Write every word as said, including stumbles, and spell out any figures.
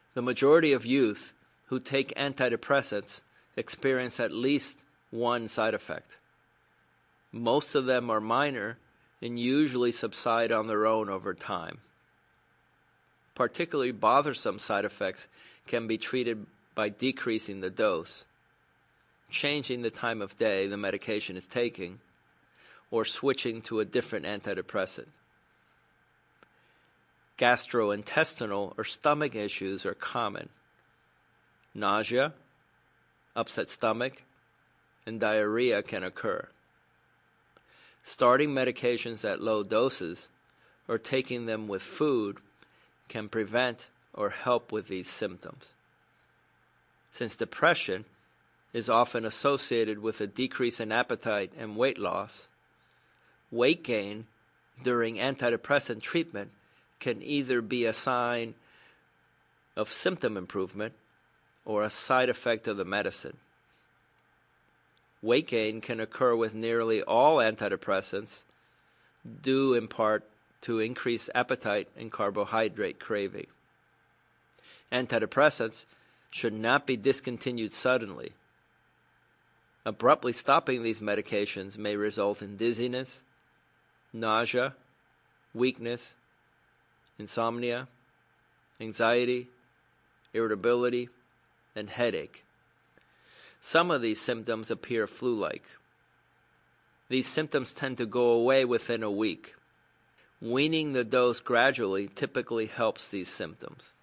The majority of youth who take antidepressants experience at least one side effect. Most of them are minor and usually subside on their own over time. Particularly bothersome side effects can be treated by decreasing the dose, changing the time of day the medication is taking, or switching to a different antidepressant. Gastrointestinal or stomach issues are common. Nausea, upset stomach, and diarrhea can occur. Starting medications at low doses or taking them with food can prevent or help with these symptoms. Since depression is often associated with a decrease in appetite and weight loss, weight gain during antidepressant treatment can either be a sign of symptom improvement or a side effect of the medicine. Weight gain can occur with nearly all antidepressants, due in part to increased appetite and carbohydrate craving. Antidepressants should not be discontinued suddenly. Abruptly stopping these medications may result in dizziness, nausea, weakness, insomnia, anxiety, irritability, and headache. Some of these symptoms appear flu-like. These symptoms tend to go away within a week. Weaning the dose gradually typically helps these symptoms.